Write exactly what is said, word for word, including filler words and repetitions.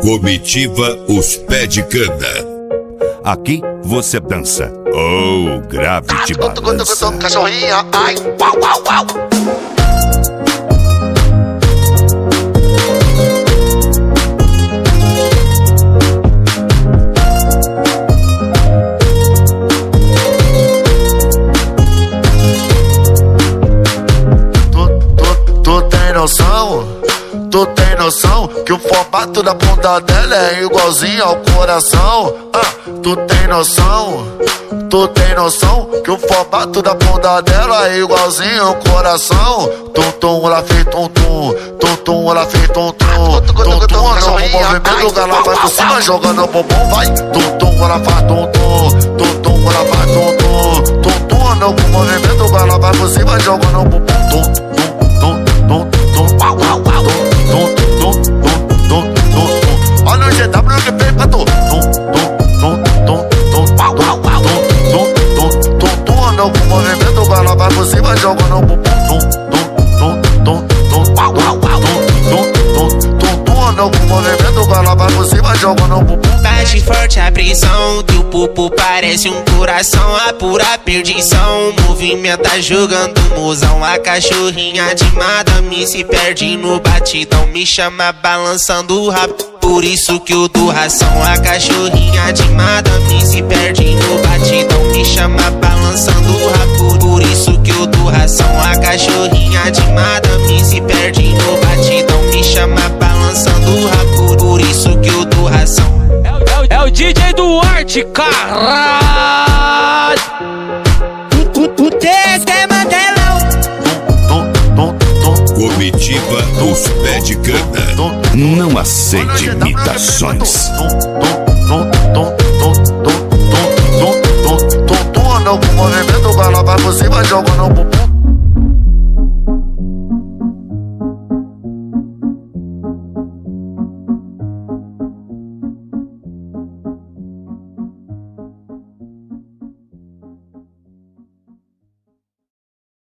Comitiva Os Pé de Cana. Aqui você dança. Oh, grave te balança. Cachorrinha, ai, uau, uau, uau. Noção, tu tem noção que o formato da bunda dela é igualzinho ao coração? Ah, tu tem noção, tu tem noção que o formato da bunda dela é igualzinho ao coração? Tum tum, ela fez tum tum, tum tum, ela fez tum tum, tum tum, ela no movimento, ela vai por cima jogando bumbum, vai. Tum tum, ela faz tum tum, tum tum, ela faz tum tum, tum tum, no movimento, ela vai por cima jogando bumbum, tum tum, tum tum. Olha o G W que fez pra tu. Anda com movimento, ela vai por cima jogando o bumbum. Anda com movimento, ela vai por cima jogando o bumbum. Bate forte a prisão, teu pupo parece um coração, a pura perdição. Movimenta jogando musão, a cachorrinha de madame se perde no batidão, me chama balançando o rabo, por isso que eu dou ração. A cachorrinha de madame se perde no batidão, me chama balançando o rabo, por isso que eu dou ração. A cachorrinha de madame se perde no batidão, me chama balançando o rabo, por isso que eu dou ração. É o D J Duarte, caralho. O texto é Mandelão. Comitiva Os Pé de Cana. Não aceite imitações.